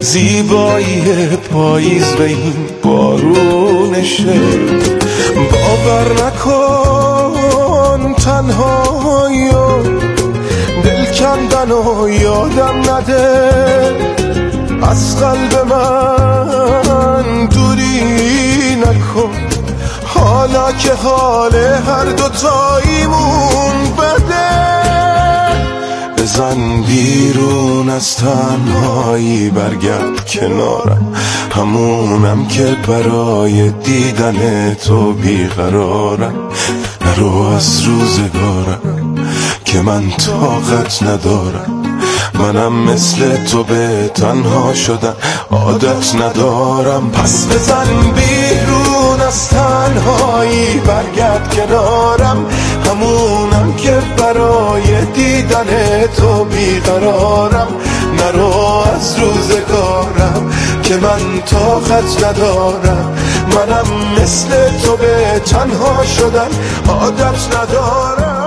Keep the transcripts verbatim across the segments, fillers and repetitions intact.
زیبایی پاییز به این بارونشه. باور نکن تنهایی و دل کندن و یادم نده، از قلب من دوری نکن، حالا که حال هر دوتاییمون بده. بزن بیرون از تنهایی، برگرد کنارم، همونم که برای دیدن تو بیقرارم. نرو از روزگارم که من طاقت ندارم، منم مثل تو به تنها شدن عادت ندارم. پس بزن بیرون از تنهایی، برگرد کنارم، همونم که برای دیدن تو بیقرارم. نرو از روزگارم که من طاقت ندارم، منم مثل تو به تنها شدن عادت ندارم.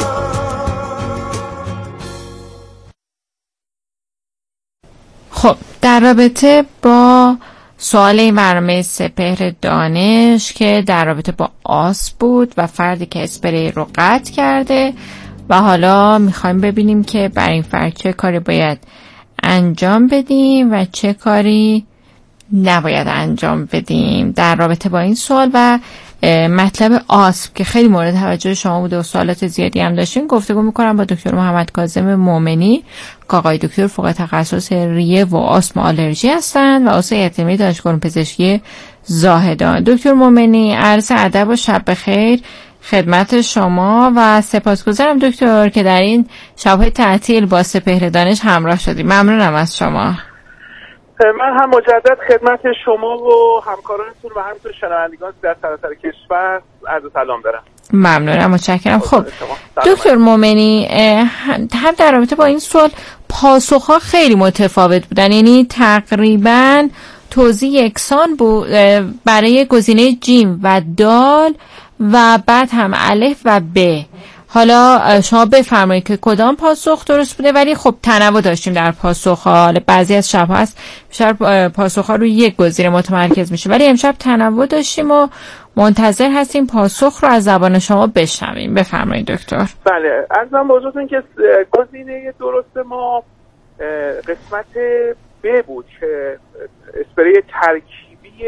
خب در رابطه با سوال این برنامه سپهر دانش که در رابطه با آسم بود و فردی که اسپری رو قطع کرده و حالا میخوایم ببینیم که برای این فرد چه کاری باید انجام بدیم و چه کاری نباید انجام بدیم. در رابطه با این سوال و مطلب آسم که خیلی مورد توجه شما بوده و سوالات زیادی هم داشتین، گفتگو میکنم با دکتر محمد کاظم مومنی که آقای دکتر فوق تخصص ریه و آسم و آلرژی هستند و استاد اعتمادی دانشگاه پزشکی زاهدان. دکتر مومنی، عرض ادب و شب بخیر خدمت شما و سپاسگزارم دکتر که در این شب‌های تعطیل با سپهر دانش همراه شدیم. ممنونم از شما. من هم مجدد خدمت شما و همکارانتون و همینطور شنوندگان در سراسر کشور عرض سلام دارم. ممنونم، متشکرم. خب دکتر مومنی، هم در رابطه با این سوال پاسخ‌ها خیلی متفاوت بودن، یعنی تقریباً توضیح یکسان بود برای گزینه جیم و دال و بعد هم الف و ب. حالا شما بفرمایید که کدام پاسخ درست بوده، ولی خب تنوع داشتیم در پاسخ‌ها. بعضی از شب‌ها هست بیشتر پاسخ‌ها روی یک گزینه متمرکز میشه، ولی امشب تنوع داشتیم و منتظر هستیم پاسخ رو از زبان شما بشنویم. بفرمایید دکتر. بله، عرضم به حضورتون که گزینه درست ما قسمت ب بود که اسپری ترکیبی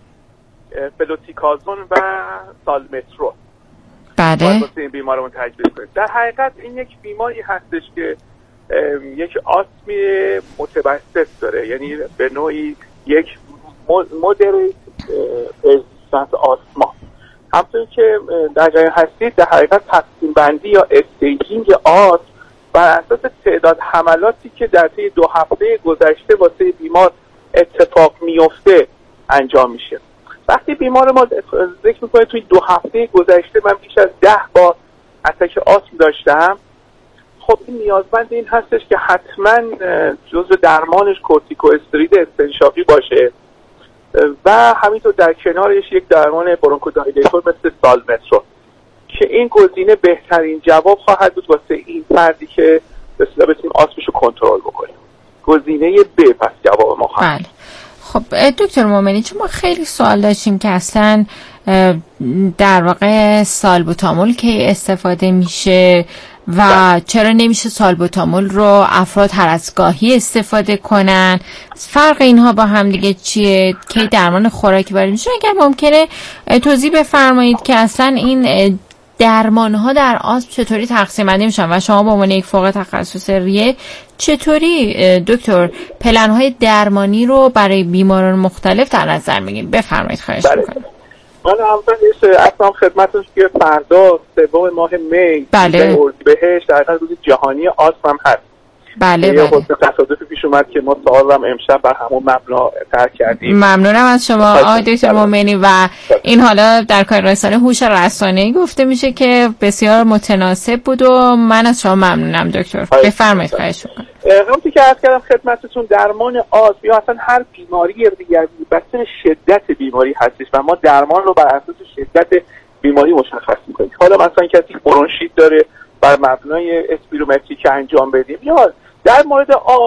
فلوتیکازون و سالمترو بله واسه این بیمارمون تجویز کنیم. در حقیقت این یک بیماری هستش که یک آسمی متوسط داره، یعنی به نوعی یک مودریت پرزیستنس آسما. همونطور که در جریان هستید در حقیقت تقسیم بندی یا استیجینگ آسم بر اساس تعداد حملاتی که در طی دو هفته گذشته واسه بیمار اتفاق میفته انجام میشه. وقتی بیمار ما ذکر میکنه توی دو هفته گذشته من بیش از ده بار اتک آسم داشتم، خب این نیازمند این هستش که حتما جزء درمانش کورتیکو استروید استنشاقی باشه و همینطور در کنارش یک درمان برونکودایلیتور مثل سالمترو که این گزینه بهترین جواب خواهد بود واسه این فردی که به اصطلاح بتونیم آسمش رو کنترل بکنیم. گزینه ب پس جواب ما خواهد. خب دکتر مومنی، چون ما خیلی سوال داشتیم که اصلا در واقع سالبوتامول کی استفاده میشه و چرا نمیشه سالبوتامول رو افراد هر از گاهی استفاده کنن، فرق اینها با هم دیگه چیه، کی درمان خوراکی وارد میشه؟ اگر ممکنه توضیح بفرمایید که اصلا این درمان ها در آسم چطوری تقسیم بندی میشن و شما به عنوان یک فوق تخصص ریه چطوری دکتر پلن های درمانی رو برای بیماران مختلف در نظر میگیرید؟ بفرمایید خواهش میکنم. من اولش اصلا خدمتتون که فردا سوم ماه می بله اردیبهشت در حقیقت روز جهانی آسم هم هست. بله بله. بله. تصادفی پیش اومد که ما سوالم امشب بر همون مبنا طرح کردیم. ممنونم از شما آقای دکتر مومنی. و این حالا در کار رسانه هوش رسانه‌ای گفته میشه که بسیار متناسب بود و من از شما ممنونم دکتر. بفرمایید خواهش میکنم. همونطور که عرض کردم خدمتتون درمان آسم یا اصلا هر بیماری ریوی بسته شدت بیماری هستش و ما درمان رو بر اساس شدت بیماری مشخص میکنیم. حالا مثلا کسی برونشیت داره بر مبنای اسپیرومتری که انجام بدیم، یا در مورد آسم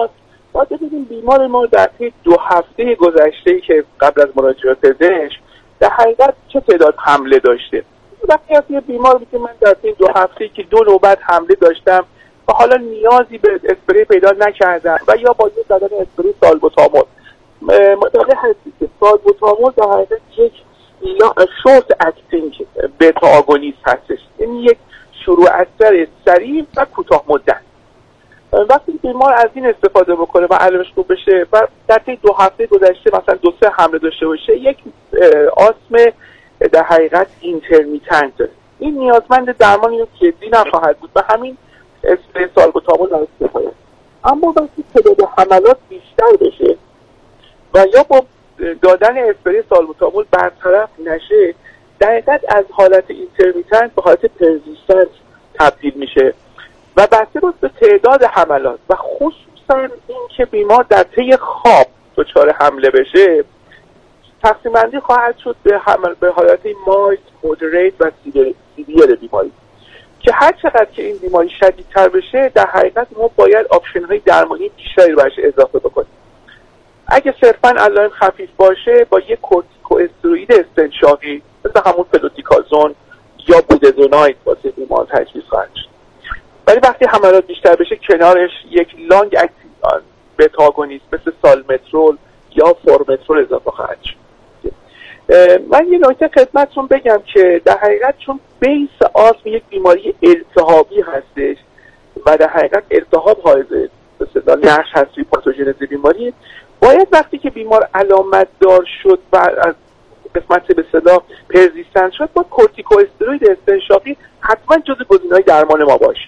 باید ببینیم بیمار ما در طی دو هفته گذشته که قبل از مراجعه پزشک در حقیقت چه تعداد حمله داشته. وقتی از یه بیمار بگیم من در طی دو هفته که دو نوبت حمله داشتم و حالا نیازی به اسپری پیدا نکردم و یا با یه دادن اسپری سالبوتامول، متوجه هستی که سالبوتامول در حقیقت یک شورت اکتینگ بتا آگونیست هستش، یعنی یک شروع اثر سریع و کوتاه مدت. وقتی بیمار از این استفاده بکنه و علمش خوب بشه و در طی دو هفته گذشته مثلا دو سه حمله داشته باشه، یک آسم در حقیقت اینترمیتنت، این نیازمند درمانی رو جدی نخواهد بود و همین اسپری سالبوتامول در استفاده. اما وقتی تعداد حملات بیشتر بشه و یا با دادن اسپری سالبوتامول برطرف نشه، در حقیقت از حالت اینترمیتنت به حالت پرزیستنت تبدیل میشه و بسته بود به تعداد حملات و خصوصا این که بیمار در طی خواب دچار حمله بشه، تقسیم بندی خواهد شد به حمل به حالت مایلد، مودریت و سیویر بیماری که هر چقدر که این بیماری شدیدتر بشه در حقیقت ما باید آپشن های درمانی بیشتری بهش اضافه بکنیم. اگه صرفاً علائم خفیف باشه با یک کورتیکواستروئید استنشاقی مثل همون فلوتیکازون یا بودزوناید واسه بیمار تجویز خواهد شد. ولی وقتی حملات بیشتر بشه کنارش یک لانگ اکتینگ بتا آگونیست مثل سالمترول یا فورمترول اضافه خواهد شد. من یه نکته خدمتتون بگم که در حقیقت چون بیس آسم یک بیماری التهابی هستش و در حقیقت التهاب حائز به اصطلاح نقش هست توی پاتوژنز بیماری، باید وقتی که بیمار علامت دار شد و از قسمت به اصطلاح پرزیستنت شد با کورتیکواستروئید استنشاقی حتما جزو گزینه‌های درمان ما باشه.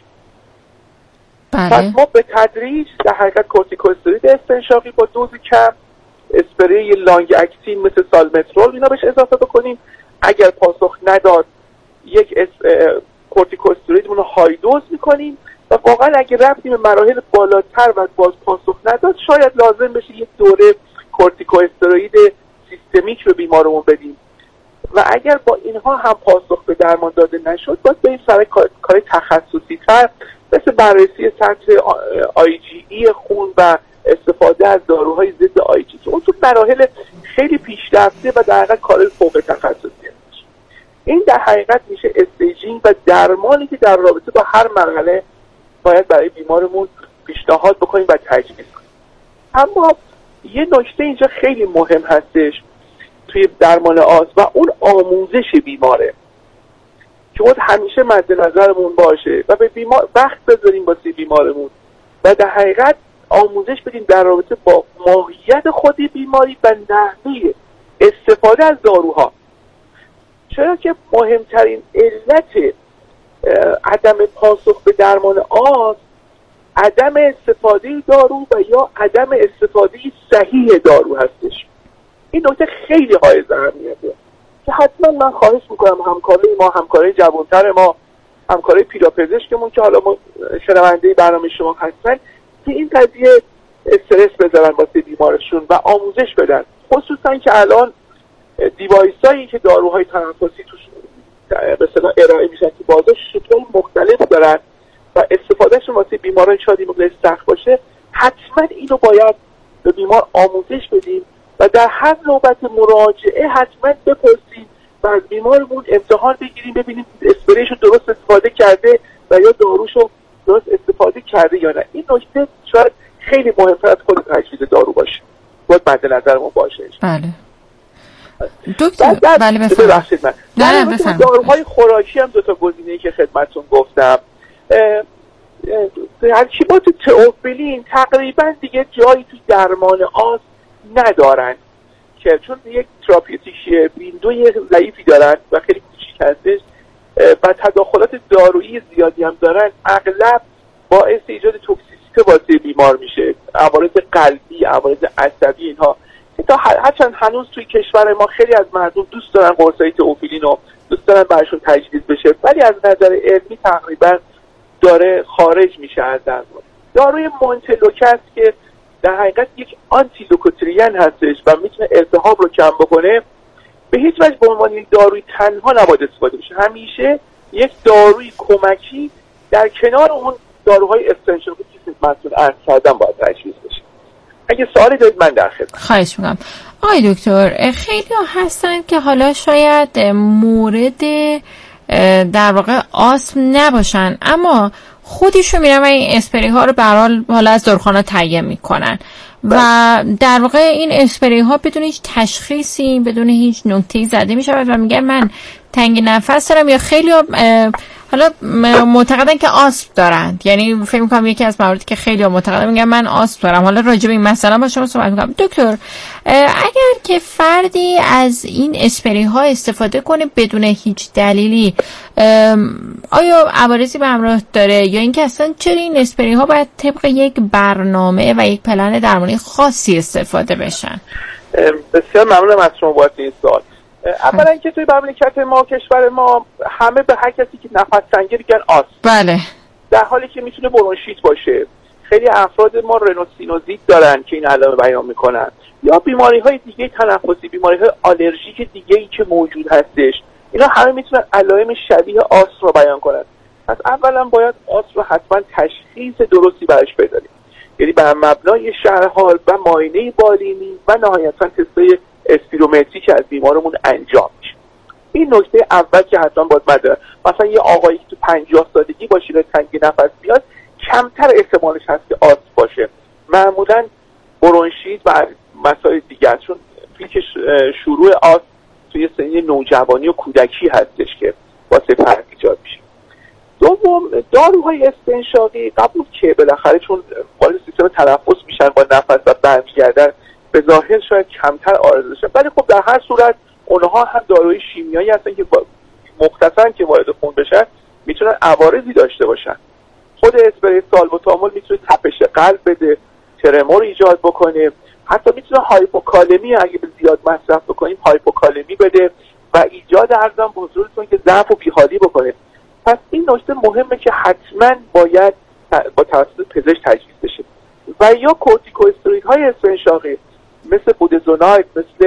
بله. پس ما به تدریج در حقیقت کورتیکواستروئید استنشاقی با دوز کم، اسپری لانگ اکتین مثل سالمترول اینا بهش اضافه بکنیم. اگر پاسخ نداد یک کورتیکواستروئیدمون رو های دوز میکنیم و واقعا اگر رفتیم به مراحل بالاتر و باز پاسخ نداد شاید لازم بشه یک دوره کورتیکواستروئید سیستمیک به بیمارمون بدیم و اگر با اینها هم پاسخ به درمان داده نشد باید بریم سر کار تخصصی تر مثل بررسی سطح آی جی ای خون و استفاده از داروهای ضد آی جی که اون تو مراحل خیلی پیشرفته و در حقیقت کار فوق تخصصی هست. این در حقیقت میشه استیجینگ و درمانی که در رابطه با هر مرحله باید برای بیمارمون پیشنهاد بکنیم و تجویز کنیم. اما یه نکته اینجا خیلی مهم هستش توی درمان آسم و اون آموزش بیماره که باید همیشه مد نظرمون باشه و به بیمار وقت بذاریم واسه بیمارمون و در حقیقت آموزش بدیم در رابطه با ماهیت خود بیماری و نحوه استفاده از داروها، چرا که مهمترین علت عدم پاسخ به درمان آسم عدم استفاده دارو و یا عدم استفاده صحیح دارو هستش. این نکته خیلی حائز اهمیته که حتما من خواهش میکنم همکارای ما، همکارای جوانتر ما، همکارای پیراپزشکمون که حالا ما شنونده برنامه شما هستن که این قضیه استرس بذارن واسه بیمارشون و آموزش بدن، خصوصا که الان دیوایسایی که داروهای تنفسی توش به اصطلاح ارائه میشن که بازار شکل مختلف دارن و استفادهشون واسه بیماران شاید مقدار سخت باشه، حتما اینو باید به بیمار آموزش بدیم و در هر نوبت مراجعه حتما بپرسیم و از بیمارمون امتحان بگیریم ببینیم اسپریشو درست استفاده کرده و یا داروشو درست استفاده کرده یا نه. این نکته شاید خیلی مهمتر از خود تجویز دارو باشه، باید مد نظرمون باشه. بله دکتر، بله بفرمایید. من نه بفرمایید. داروهای خوراکی هم دو تا گزینه‌ای که خدمتتون گفتم، ترکیبات تئوفیلین تقریبا دیگه جایی تو درمان آسم ندارن که چون یک تراپیوتیک ویندوی ضعیفی دارن و خیلی کوچیک هستش و تداخلات دارویی زیادی هم دارن، اغلب باعث ایجاد توکسیسیته واسه بیمار میشه، عوارض قلبی، عوارض عصبی اینها. تا هرچند هنوز توی کشور ما خیلی از مردم دوست دارن قرصای تئوفیلین رو دوست دارن براشون تجویز بشه، ولی از نظر علمی تقریبا داره خارج میشه از درمان. داروی مونتلوکس که در حقیقت یک آنتی لوکوترین هستش و میتونه التهاب رو کم بکنه، به هیچ وجه به عنوان یک داروی تنها نباید استفاده بشه، همیشه یک داروی کمکی در کنار اون داروهای استنشاقی که خدمتتون عرض کردم باید تجویز بشه. اگه سوالی دارید من در خدمت. خواهش میکنم. آقای دکتر، خیلی هستن که حالا شاید مورد در واقع آسم نباشن، اما خودشون میرن و این اسپری ها رو به هر حال حالا از داروخانه تهیه میکنن و در واقع این اسپری ها بدون هیچ تشخیصی، بدون هیچ نکته‌ای زده میشود و میگن من تنگ نفس دارم، یا خیلی حالا معتقدن که آسم دارند. یعنی فکر می‌کنم یکی از مواردی که خیلی معتقدن میگن من آسم دارم. حالا راجع به این مسئله با شما صحبت می‌کنم. دکتر، اگر که فردی از این اسپری ها استفاده کنه بدون هیچ دلیلی، آیا عوارضی به همراه داره، یا اینکه اصلا چرا این اسپری ها باید طبق یک برنامه و یک پلن درمانی خاصی استفاده بشن؟ بسیار ممنونم از شما بابت این سوال. اولا اینکه توی مملکت ما، کشور ما، همه به هر کسی که نفس تنگی میگن آسم. بله. در حالی که میتونه برونشیت باشه. خیلی افراد ما رنوسینوزیت دارن که این علائم بیان میکنن، یا بیماری های دیگه تنفسی، بیماری های آلرژیک دیگه ای که موجود هستش. اینا همه میتونن علائم شبیه آسم رو بیان کنن. پس اولا باید آسم رو حتما تشخیص درستی براش بدیم، یعنی بر مبنای شرح حال و معاینه بالینی و نهایتا تست‌های اسپیرومتری که از بیمارمون انجام میشه. این نکته اول که حتما باید بدونه. مثلا یه آقایی که تو پنجاه سالگی باشه و تنگی نفس بیاد، کمتر احتمالش هست که آسم باشه. معمولا برونشیت و مسائل دیگر، چون پیک شروع آسم توی سنی نوجوانی و کودکی هستش که واسه فرد ایجاد میشه. دوم، داروهای استنشاقی قبول که بالاخره چون وارد سیستم تنفس میشن با نفس و برمیگردن، به ظاهر شاید کمتر عارضه بشن، ولی خب در هر صورت اونها هم داروهای شیمیایی هستن که مختصرن که وارد خون بشن میتونن عوارضی داشته باشن. خود اسپری سالبوتامول میتونه تپش قلب بده، ترمور ایجاد بکنه، حتی میتونه هایپوکالمی، اگه زیاد مصرف بکنیم هایپوکالمی بده و ایجاد ارزان بزرگتون که ضعف و بیحالی بکنه. پس این نکته مهمه که حتما باید با توسط پزشک تجویز بشه. و یا کورتیکواستروئیدهای استنشاقی مثل بودزوناید، مثل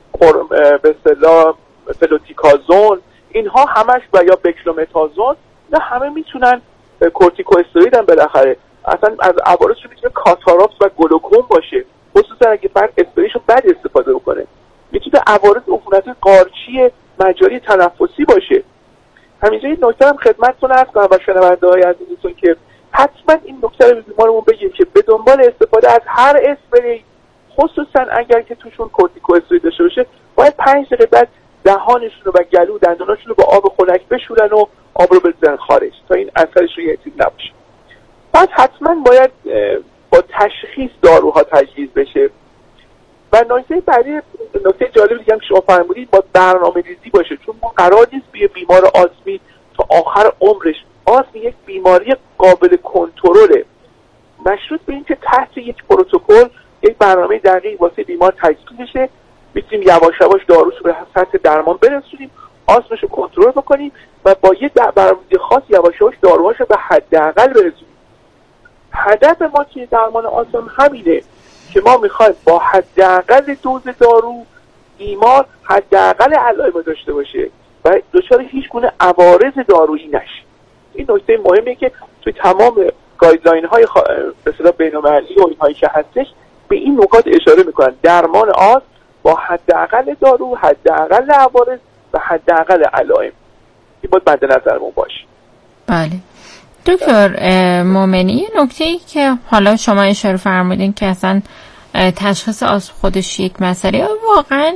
به اصطلاح فلوتیکازون، اینها همش، و یا بکلومتازون، نه همه میتونن کورتیکواستروئید هم بالاخره. اصلا از عوارضش میتونه کاتاراکت و گلوکوم باشه، خصوصا اگه فرد اسپریشو بد استفاده بکنه. میتونه عوارض عفونت قارچی مجاری تنفسی باشه. همینجا این نکته هم خدمتتون عرض کنم و شنونده‌های عزیزتون که حتما این نکته رو به بیمارمون بگیم که به دنبال استفاده از هر اسپری، خصوصا اگر که توشون کورتیکواستروئید داشته باشه، باید پنج دقیقه بعد دهانشون رو و گلو و دندوناشون رو با آب خنک بشورن و آب رو بزنن خارج تا این اثرش رو یکسان نباشه. بعد حتما باید با تشخیص داروها تجویز بشه. و نکته بعدی، نکته جالب دیگه هم که شما فرمودید، با برنامه‌ریزی باشه، چون ما قرار نیست به بیمار آسمی تا آخر عمرش، آسم یک بیماری قابل کنترله، مشروط به اینکه تحت یک پروتکل یک برنامه دقیق واسه بیمار تجویز بشه، میتونیم یواش یواش داروش رو به سطح درمان برسونیم، آسمش رو کنترل بکنیم و با یه برنامه خاص یواش یواش داروهاش رو به حداقل برسونیم. هدف ما که درمان آسم همینه که ما میخوایم با حداقل دوز دارو بیمار حداقل علائم داشته باشه و دچار هیچ گونه عوارض دارویی نشه. این نکته مهمه که توی تمام گایدلاین های خ... به اصطلاح بین‌المللی و اینهایی که هستش به این نکات اشاره میکنن. درمان آسم با حداقل دارو، حداقل عوارض و حداقل علائم. این باید مد نظرمون باشه. بله. دکتر مومنی، نکته‌ای که حالا شما اشاره فرمودین که اصلا تشخیص آسم خودش یک مسئله، واقعا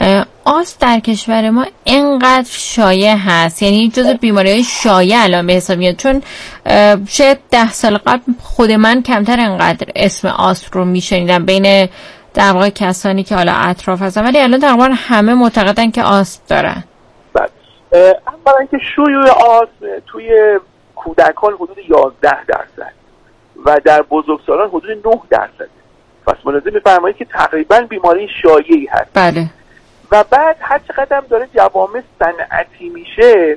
آسم در کشور ما اینقدر شایع هست، یعنی جزو بیماری‌های شایع الان به حساب میاد، چون شاید ده سال قبل خود من کمتر اینقدر اسم آسم رو میشنیدم بین در واقع کسانی که حالا اطراف هستن، ولی الان تقریبا همه معتقدن که آسم دارن. بله. اولا اینکه شیوع آسم توی کودکان حدود یازده درصد و در بزرگسالان حدود نه درصد. پس ملاحظه می‌فرمایید که تقریبا بیماری شایعی هست. بله. و بعد هر چقدر داره جوامع صنعتی میشه،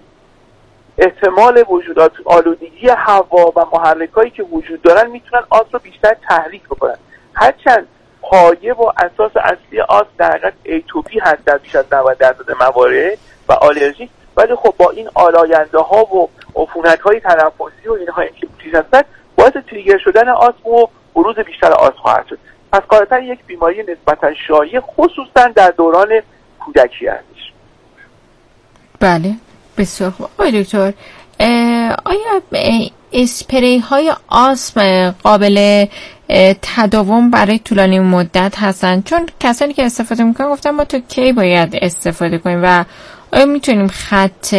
احتمال وجودات آلودگی هوا و محرکایی که وجود دارن میتونن آسم رو بیشتر تحریک بکنن. هرچند پایه و اساس اصلی آسم در حقیقت ایتوپی هست در بیش از نود درصد موارد و آلرژی، ولی خب با این آلاینده ها و عفونت های تنفسی و اینها که پیش هستن باعث تریگر شدن آسم و بروز بیشتر آسم خواهد شد. پس قاعدتا یک بیماری نسبتا شایع خصوصا در دوران کودکی هستش. بله بسیار خوب. آقای دکتر آیا اسپری های آسم قابل تداوم برای طولانی مدت هستن؟ چون کسانی که استفاده میکنن گفتن ما تو کی باید استفاده کنیم و آیا میتونیم خط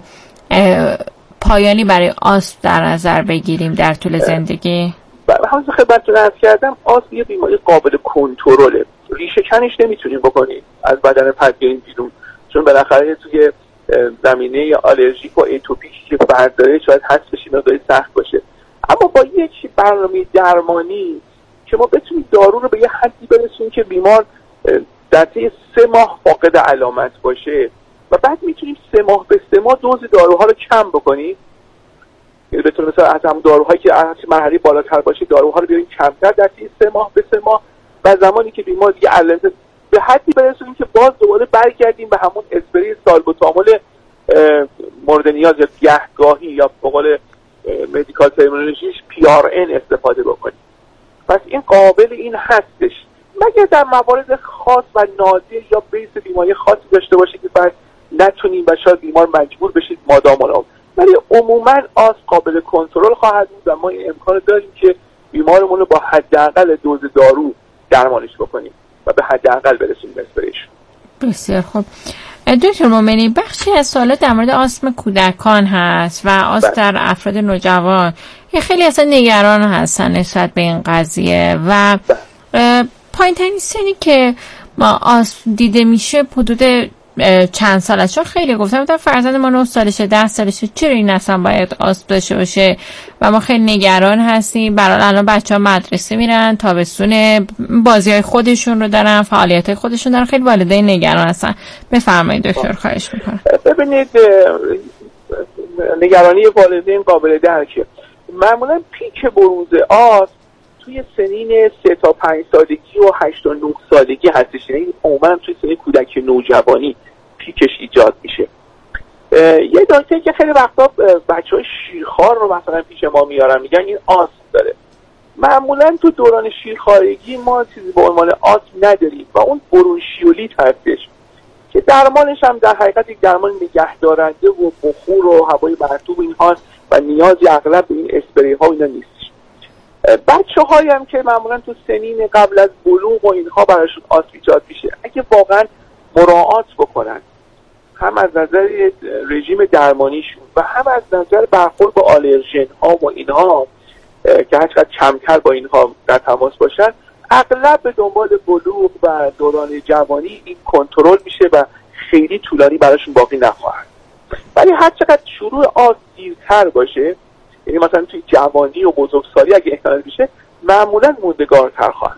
پایانی برای آسم در نظر بگیریم در طول زندگی؟ همونطور که خدمتتون عرض کردم آسم یه بیماری قابل کنترله، ریشه کنش نمیتونیم بکنیم از بدن فرد بیاریم بیرون، چون بالاخره توی زمینه آلرژیک و اتوپیکی که فرد داره شاید حذفش مقداری سخت باشه. اما با یک برنامه درمانی که ما بتونیم دارو رو به یه حدی برسونیم که بیمار در طی سه ماه فاقد علامت باشه و بعد میتونیم سه ماه به سه ماه دوز داروها رو کم بکنیم، یعنی بتونیم مثلا از هم داروهایی که از مرحله بالاتر باشه داروها رو بیاریم کمتر در طی سه ماه به سه ماه و زمانی که بیمار دیگه علامت به حدی برسونیم که باز دوباره برگردیم به همون اسپری سالبوتامول مورد نیاز یا گهگاهی یا به قول مدیکال ترمینولوژیش پی آر ان استفاده بکنیم. پس این قابل این هستش، مگر در موارد خاص و نادر یا بیس بیماری خاصی داشته باشه که بعد نتونیم و شاید بیمار مجبور بشید مادام العمر، ولی عموما آس قابل کنترل خواهد بود و ما این امکان داریم که بیمارمون رو با حداقل دوز دارو درمانش بکنیم و به حداقل برسونیم اسپریش. بسیار خوب. دکتر مومنی بخشی از سوالات در مورد آسم کودکان هست و آسم در افراد نوجوان خیلی اصلا نگران هستن نسبت به این قضیه و پایین ترین سنی که ما آسم دیده میشه حدود چند سال است؟ چون خیلی گفتم بودم فرزند ما نه سالشه ده سالشه چرا این اصلا باید آسم داشته باشه و ما خیلی نگران هستیم. برای الان بچه ها مدرسه میرن، تابستون بازی های خودشون رو دارن، فعالیت های خودشون دارن، خیلی والدین نگران هستن. بفرمایید دکتر خواهش میکنم. ببینید نگرانی والدین قابل درکه. معمولا پیک بروز آسم توی سنین سه تا پنج سالگی و هشت تا نه سالگی هستش، یعنی عموما توی سن کودکی نوجوانی پیکش ایجاد میشه. یه دکتر که خیلی وقتا بچهای شیرخوار رو مثلا پیش ما میارن میگن این آسم داره. معمولا تو دوران شیرخوارگی ما چیزی به عنوان آسم نداریم و اون برونشیولیت هستش که درمانش هم در حقیقت یک درمان نگهدارنده و بخور و هوای مرطوب اینهاست و نیازی اغلب به این اسپری ها اینا نیست. بچه هایی هم که معمولا تو سنین قبل از بلوغ و اینها براشون آسم ایجاد میشه اگه واقعا مراعات بکنن هم از نظر رژیم درمانیشون و هم از نظر برخورد با آلرژن ها و اینها که هرچقدر کمتر با اینها در تماس باشن اغلب به دنبال بلوغ و دوران جوانی این کنترل میشه و خیلی طولانی براشون باقی نخواهد. ولی هرچقدر شروع آسم دیرتر باشه، یعنی مثلا توی جوانی و بزرگسالی اگه احتمال بشه معمولا موندگارتر خواهد.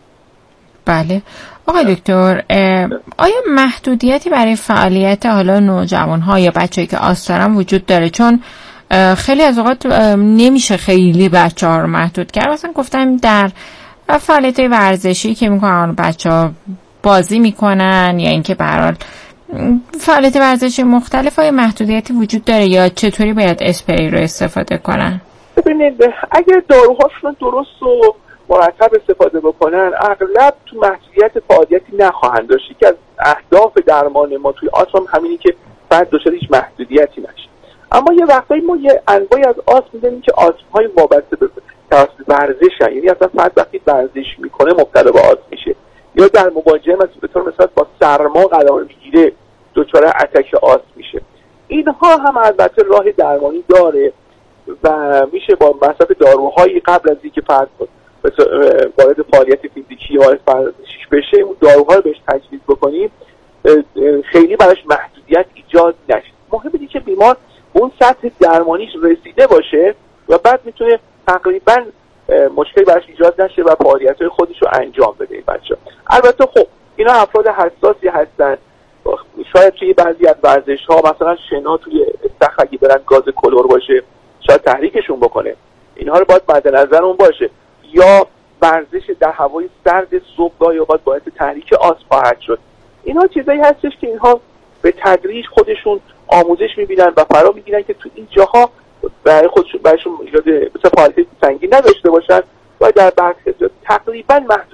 بله آقای دکتر آیا محدودیتی برای فعالیت حالا نوجوان‌ها یا بچه‌ای که آسم دارن وجود داره؟ چون خیلی از اوقات نمیشه خیلی بچه‌ها رو محدود کرد. مثلا گفتم در فعالیت ورزشی که میکنن بچه‌ها بازی میکنن یا اینکه به هر حال فعالیت ورزشی مختلف های محدودیتی وجود داره یا چطوری باید اسپری رو استفاده کنن؟ ببینید اگر داروهاشون درست و مرتب استفاده بکنن اغلب تو محدودیت فعالیتی نخواهند داشت. که از اهداف درمان ما توی آسم همینی که فرد دچار هیچ محدودیتی نشه. اما یه وقتایی ما یه انواعی از آسم می‌بینیم که آسم‌های وابسته به ورزش هست، یعنی اصلا فرد وقتی ورزش میکنه مبتلا به آسم میشه یا در مواجهه به طور مثلا با سرما قرار میگیره دچار اتک آسم میشه. اینها هم البته راه درمانی داره و میشه با مصرف داروهایی قبل از اینکه فرد وارد فعالیت فیزیکی وارد ورزشی بشه اون داروها رو بهش تجویز بکنیم خیلی براش محدودیت ایجاد نشه. مهمه اینه که بیمار اون سطح درمانیش رسیده باشه و بعد میتونه تقریبا مشکلی براش ایجاد نشه و فعالیت‌های خودش رو انجام بده این بچه. البته خب اینا افراد حساسی هستن، شاید توی بعضی از ورزش‌ها مثلا شنا توی استخر اگه برن گاز کلور باشه شاید تحریکشون بکنه، اینها رو باید مد نظرمون باشه. یا ورزش در هوای سرد صبح گاهی اوقات باعث تحریک آسم خواهد شد. اینها چیزایی هستش که اینها به تدریج خودشون آموزش می‌بینن و فرا می‌گیرن که تو این جاها برای خودشون برایشون ایجاد مثلا فعالیت سنگین نداشته باشن و در برخلاف تقریبا محدودیت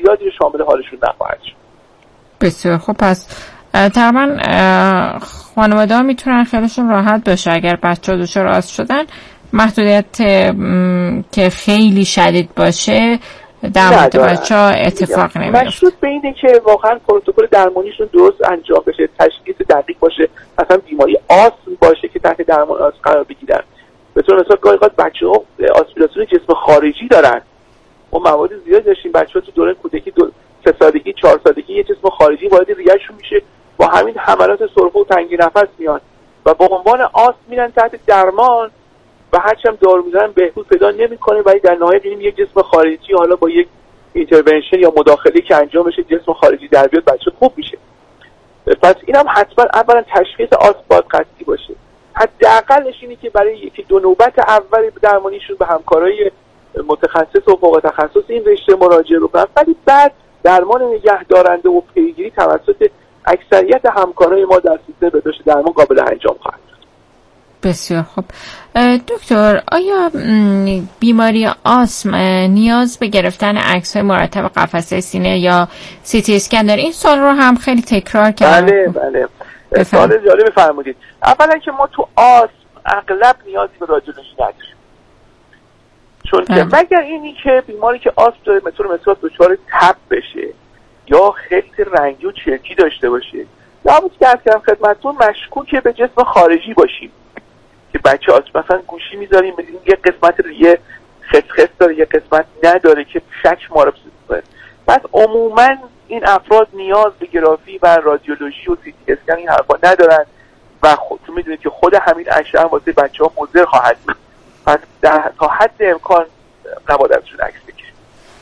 زیادی شامل حالشون نخواهد شد. بسیار خب. پس تقریبا خانواده ها میتونن خیلیشون راحت باشه اگر بچه ها دچار آسم شدن، محدودیت که خیلی شدید باشه در مورد بچه ها اتفاق نمیفته. مشروط به اینه که واقعا پروتکل درمانیشون درست انجام بشه، تشخیص دقیق باشه، مثلا بیماری آسم باشه که تحت درمان آسم قرار بگیرن. به طور مثال گاهی اوقات بچه‌ها آسپیراسیون جسم خارجی دارن. ما مواد زیاد داشتیم بچه‌ها تو دوره کودکی دو سه سالگی چهار سالگی یه جسم خارجی وارد ریه‌شون میشه، با همین حملات سرفه و تنگی نفس میان و با عنوان آسم میرن تحت درمان و هرچند دارو میزنن بهبود پیدا نمیکنه، ولی در نهایت این یک جسم خارجی حالا با یک اینترونشن یا مداخله که انجام بشه جسم خارجی در بیاد بچه خوب میشه. پس اینم حتما اولا تشخیص آسم باید قطعی باشه. حداقلش اینه که برای یکی دو نوبت اول درمانیشون به همکارای متخصص و فوق تخصص این رشته مراجعه بکنن، ولی بعد درمان نگهدارنده و پیگیری توسط اکثریت همکارای ما در سیستم بهداشت درمان قابل انجام خواهد بود. بسیار خوب. دکتر، آیا بیماری آسم نیاز به گرفتن عکس‌های مرتب قفسه سینه یا سی تی اسکن داره؟ این سوال رو هم خیلی تکرار کردم. بله بله. سوال جالب فرمودید. اولا که ما تو آسم اغلب نیازی به رادیولوژی نداریم. چون که مگر اینی که بیماری که آسم داره مثل مثلا دچار تب بشه یا خیلی رنگی و چرکی داشته باشه، لابد که از کردم خدمتتون مشکوک به جسم خارجی باشیم که بچه آسم مثلا گوشی میذاریم ببینیم یه قسمت یه خسخس داره یه قسمت نداره که شک ما رو بسازه. پس عموما این افراد نیاز به گرافی و رادیولوژی و سی تی اسکن این حرفا ندارن و خودتون میدونید که خود همین اشعه واسه بچه‌ها مضر خواهد بود. پس در تا حد امکان نباید ازشون عکس بگیریم.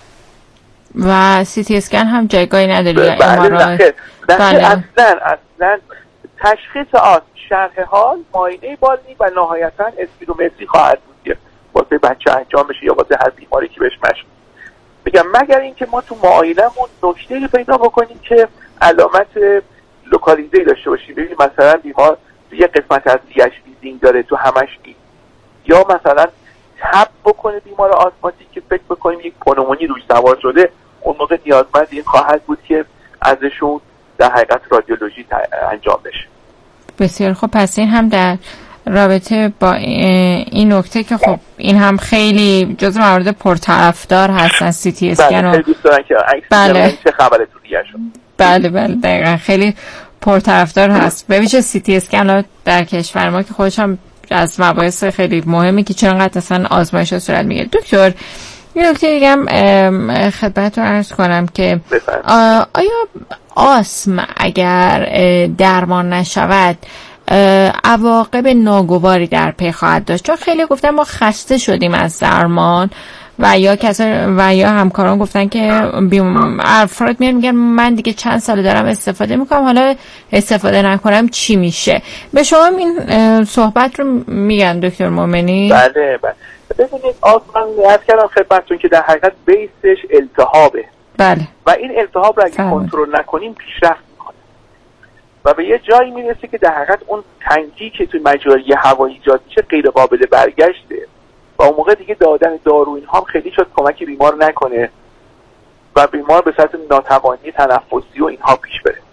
و سی تی اسکن هم جایگاهی نداره یا بله ام‌آرآی؟ بله اصلا اصلا تشخیص آسم، شرح حال، معاینه بالینی و نهایتا اسپیرومتری خواهد بود که واسه بچه انجام بشه یا واسه هر بیماری که بهش مشمول. بگم مگر اینکه ما تو معاینه‌مون نکته‌ای پیدا بکنیم که علامت لوکالیزه‌ای داشته باشیم، ببینیم مثلا بیمار یه قسمت از ریش ویزینگ داره تو همش نیست، یا مثلا تب بکنه بیمار آسماتیک که فکر بکنیم یک پنومونی روش سوار شده، اون موقع نیازمند این خواهد بود که ازشون در حقیقت رادیولوژی انجام بشه. بسیار خب. پس این هم در رابطه با این نکته که خب این هم خیلی جزو موارد پرطرفدار هستن سی تی اسکن. بله خیلی دوست دارن که عکس بله. چه خبره تو ریه‌شون. بله بله دقیقاً خیلی پرطرفدار هست. به ویژه سی تی اسکن در کشور ما که خودش هم از مباحث خیلی مهمه که چقدر اصلا آزمایش صورت میگیره. دکتر یه نکته دیگه هم خدمتتون عرض کنم که آیا آسم اگر درمان نشود عواقب ناگواری در پی خواهد داشت؟ چون خیلی گفتن ما خسته شدیم از درمان و یا کسا و یا همکاران گفتن که افراد میان میگن من دیگه چند سال دارم استفاده میکنم حالا استفاده نکنم چی میشه؟ به شما این صحبت رو میگن دکتر مومنی؟ بله بله. ببینید آسم من عرض کردم خدمتتون که در حقیقت بیسش التهابه. بله. و این التهاب رو اگه کنترل نکنیم پیشرفت میکنه و به یه جایی میرسه که در حقیقت اون تنگی که توی مجاری هوایی ایجاد میشه غیر قابل برگشته و اون موقع دیگه دادن دارو اینها هم خیلی شاید کمک بیمار نکنه و بیمار به صورت ناتوانی تنفسی و اینها پیش بره.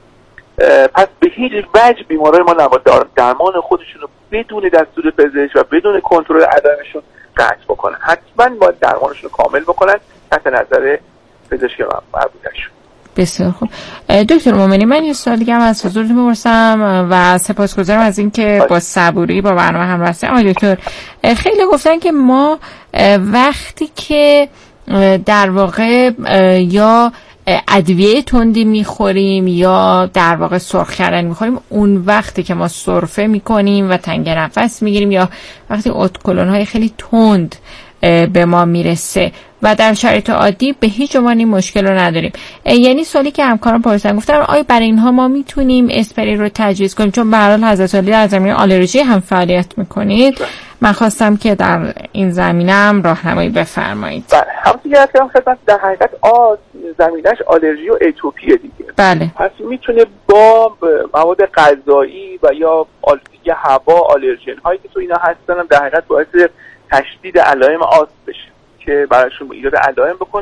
پس به هیچ وجه بیمارای ما نباید درمان خودشون رو بدون دستور پزشک و بدون کنترل علائمشون قطع بکنن. حتما باید درمانشون رو کامل بکنن تحت نظر پزشک مربوطه‌شون. بسیار خوب. دکتر مومنی من یه سوال دیگه هم از حضورتون بپرسم و سپاسگزارم از اینکه با صبوری با برنامه هم هستین. آقای دکتر خیلی گفتن که ما وقتی که در واقع یا ادویه تندی میخوریم یا در واقع سرخ کردن میخوریم اون وقتی که ما سرفه میکنیم و تنگ نفس میگیریم یا وقتی اتکلون های خیلی تند به ما میرسه و در شرایط عادی به هیچ عنوان این مشکل رو نداریم. یعنی سوالی که همکاران پرسیدن گفتن آیا برای اینها ما میتونیم اسپری رو تجویز کنیم؟ چون به هر حال حضرت عالی در زمینه آلرژی هم فعالیت میکنید، من خواستم که در این زمینه هم راهنمایی بفرمایید. بله همونطور که گفتم خدمت در حقیقت آ زمینش آلرژی و اتوپیه دیگه. بله. پس میتونه با مواد غذایی و یا آلودگی هوا آلرژن هایی که تو اینا هستن در حقیقت باعث تشدید علائم آسم بشه که براشون ایجاد علائم بکنید.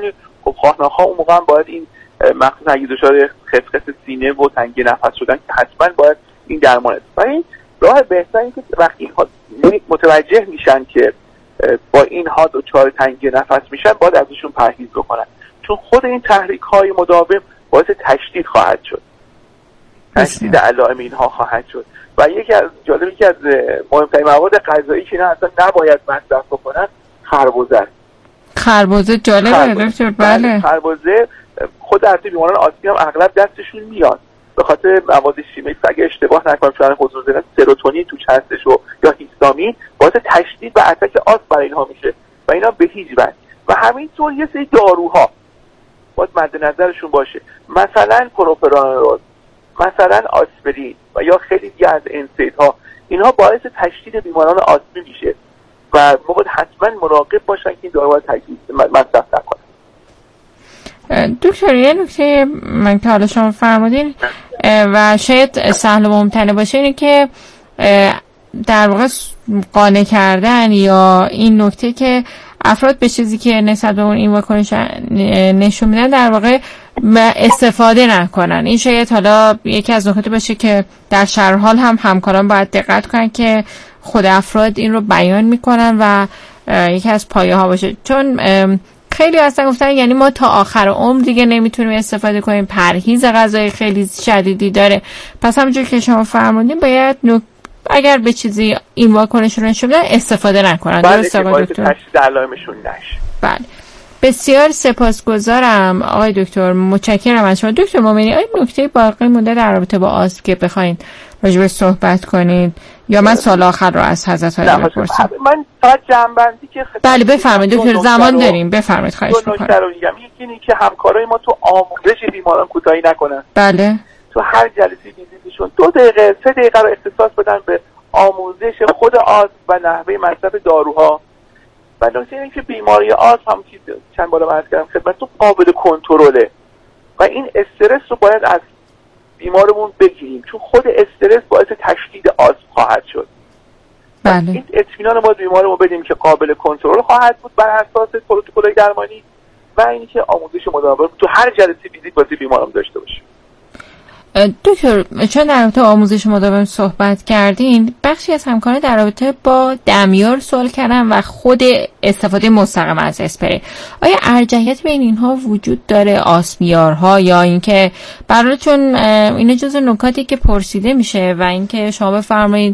خب خواهناخ‌ها اون موقع هم باید این مخصوصا اگه دچار خفقت سینه و تنگی نفس شدن که حتما باید این درمان است. و این راه بهتر این که وقتی اینها متوجه میشن که با اینها دچار تنگی نفس میشن باید ازشون پرهیز بکنن، چون خود این تحریک‌های مداوم باعث تشدید خواهد شد، تشدید علائم اینها خواهد شد. و یکی از جالبی که از مهمترین مواد غذایی که نه اصلا نباید مصرف بکنن خربزه است. خربزه جالبه دکتر. بله خربزه خود از بیماران آسمی هم اغلب دستشون میاد به خاطر مواد شیمیایی. اگه اشتباه نکنم چون حضور دارن سروتونین تو هستش و یا هیستامین باعث تشدید و اتک آسم برای اینها میشه و اینا به هیچ وجه. و همینطور یه سری داروها باید مد نظرشون باشه، مثلا پروپرانول، مثلا آسپرین و یا خیلی دیگه از انسیدها، اینها باعث تشدید بیماران آسمی میشه و ما باید حتما مراقب باشن که این داروها تجویز مصرف نکنن. دکتر یه نکته من که حالا شما فرمودین و شاید سهل و ممتنع باشه اینه که در واقع قانع کردن یا این نکته که افراد به چیزی که نسبت به اون این واکنش نشون میدن در واقع استفاده نکنن. این شاید حالا یکی از نکات باشه که در هر حال هم همکاران باید دقت کنن که خود افراد این رو بیان میکنن و یکی از پایه ها باشه، چون خیلی اصلا گفتن یعنی ما تا آخر عمر دیگه نمیتونیم استفاده کنیم، پرهیز غذایی خیلی شدیدی داره. پس همونجور که شما فرمودین باید نک... اگر به چیزی این واکنش رو نشون بدن استفاده نکنن. درسته آقای دکتر؟ تشدید علائمشون نشه. بله. بسیار سپاسگزارم آقای دکتر، متشکرم از شما. دکتر مومنی آیا نکته باقی مونده در رابطه با آسم که بخواین راجع به صحبت کنید یا من سوال آخر رو از حضرت عالی بپرسم؟ من فقط جنبندی که بله بفرمایید دکتر، زمان داریم، بفرمایید خواهش می‌کنم. دو نکته رو میگم. یکی اینه که همکارای ما تو آموزش بیماران کوتاهی نکنن. بله. تو هر جلسه ویزیتشون دو دقیقه سه دقیقه رو اختصاص بدن به آموزش خود آسم و نحوه مصرف داروها. و نکته اینه که بیماری آسم هم که چند بار عرض کردم خدمتتون قابل کنترله و این استرس رو باید از بیمارمون بگیریم، چون خود استرس باعث تشدید آسم خواهد شد. بله. این اطمینان ما بیمارمون بدیم که قابل کنترل خواهد بود بر اساس پروتکل‌های درمانی و اینی که آموزش مداوم تو هر جلسه ویزیت واسه بیمارمون داشته باشیم. دکتر چون در رابطه آموزش مداوم صحبت کردین، بخشی از همکاران در رابطه با دمیار سوال کردن و خود استفاده مستقیم از اسپری. آیا ارجحیت بین اینها وجود داره، آسمیارها یا اینکه برای چون اینا جزو نکاتی که پرسیده میشه و اینکه شما بفرمایید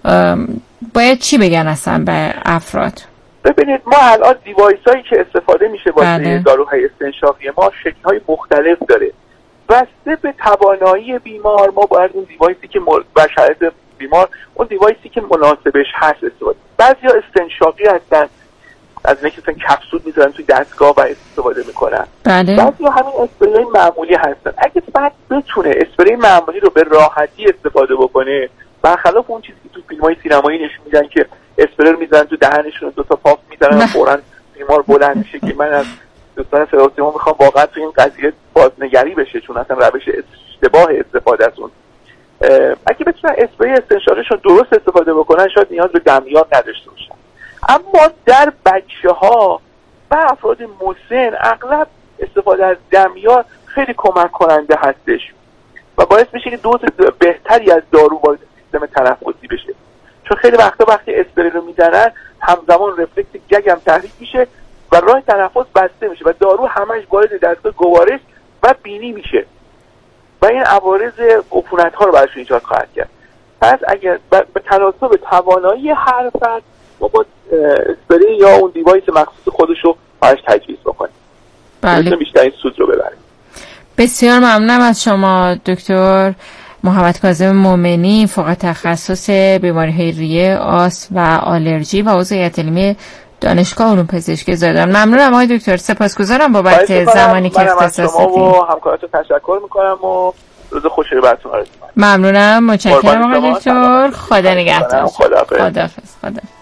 باید چی بگن اصلا به افراد؟ ببینید ما الان دیوایسایی که استفاده میشه واسه داروهای استنشاقی ما شکل‌های مختلف داره. بسته به توانایی بیمار ما باید اون دیوایسی که بر شرایط بیمار اون دیوایسی که مناسبش هست استفاده. بعضیا استنشاقی هستن از اینکه مثلا کپسول میذارن توی دستگاه و استفاده میکنن. بله. بعضیا همین اسپری معمولی هستن. اگه فرد بتونه اسپری معمولی رو به راحتی استفاده بکنه برخلاف اون چیزی که تو فیلم‌های سینمایی نشون میدن که اسپری رو میذارن تو دهنشون دو تا پاف میذارن و فوراً بیمار بلند میشه که من از دوستان سراسیما میخوام واقعا تو این قضیه بازنگری بشه، چون اصلا روش اشتباه استفاده از اون. اگه بتونن اسپری استنشاقیشون درست استفاده بکنن شاید نیاز به دمیار نداشته باشن. اما در بچه‌ها و افراد مسن اغلب استفاده از دمیار خیلی کمک کننده هستش و باعث میشه که دوز بهتری از دارو وارد سیستم تنفسی بشه، چون خیلی وقتا وقتی اسپری رو میزنن همزمان رفلکس گگ هم تحریک میشه و راه تنفس بسته میشه و دارو همش وارد دستگاه گوارش و بینی میشه و این عوارض عفونت ها رو براشون ایجاد خواهد کرد. پس اگر به تناسب توانایی هر فرد ما با اسپری یا اون دیوایس مخصوص خودش رو براش تجویز بکنیم. بله. بیشترین سود رو ببریم. بسیار ممنونم از شما دکتر محمد کاظم مومنی، فوق تخصص بیماری‌های ریه، آسم و آلرژی و عضو هیئت علمی دانشگاه علوم پزشکی زادان. ممنونم آقای دکتر، سپاسگزارم بابت زمانی که اختصاص دادید. من از شما و همکاراتون تشکر میکنم و روز خوشی رو براتون آرزو میکنم. ممنونم، متشکرم آقای دکتر. خدا نگهدار. خداحافظ. خداحافظ. خدا